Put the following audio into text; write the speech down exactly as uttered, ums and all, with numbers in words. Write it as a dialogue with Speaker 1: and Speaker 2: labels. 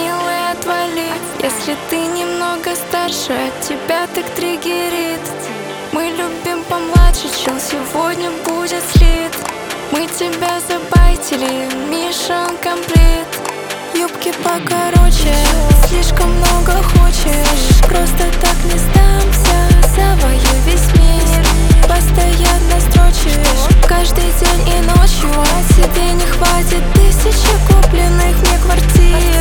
Speaker 1: милый, отвали. Если ты немного старше, от тебя так триггерит. Мы любим помладше, чел сегодня будет слит. Мы тебя забайтили, Mission Complete. Юбки покороче, слишком много хочешь. Просто так не сдамся, завою весь мир. Постоянно строчишь, каждый день и ночью. А тебе не хватит тысячи купленных мне квартир.